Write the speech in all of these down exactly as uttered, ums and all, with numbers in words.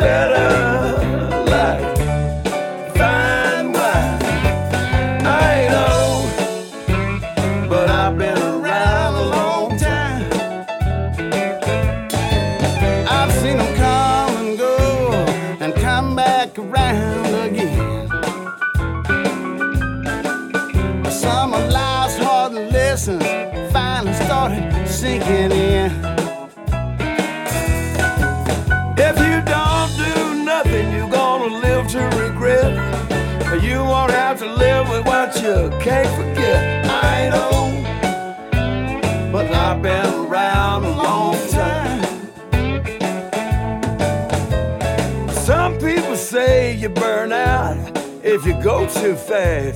better life, fine wine. I ain't old, but I've been around a long time. I've seen them come and go and come back around again. Some of life's hard lessons finally started sinking in. If you don't do nothing, you're gonna live to regret. You won't have to live with what you can't forget. I know, but I've been around a long time. Some people say you burn out if you go too fast,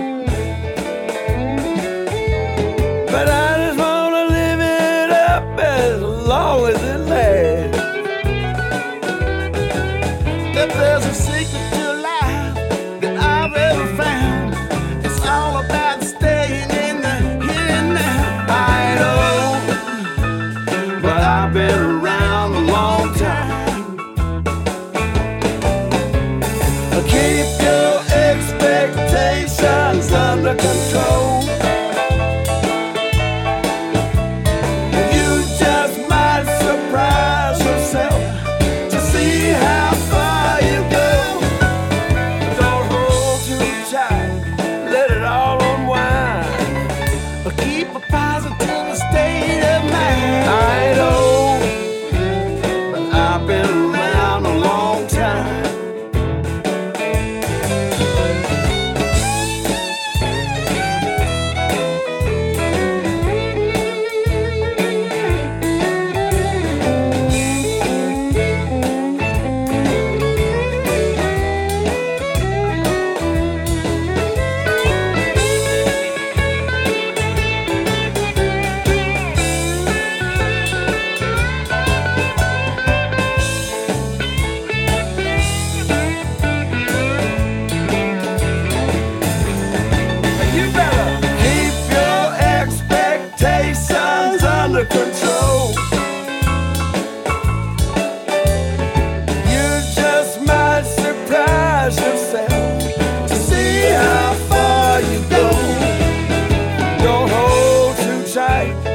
but I just wanna live it up as long as it lasts. If there's a secret to life that I've ever found, it's all about staying in the here and now. I know, but I've been around a long time. Keep your expectations under control. Control. You just might surprise yourself to see how far you go. Don't hold too tight.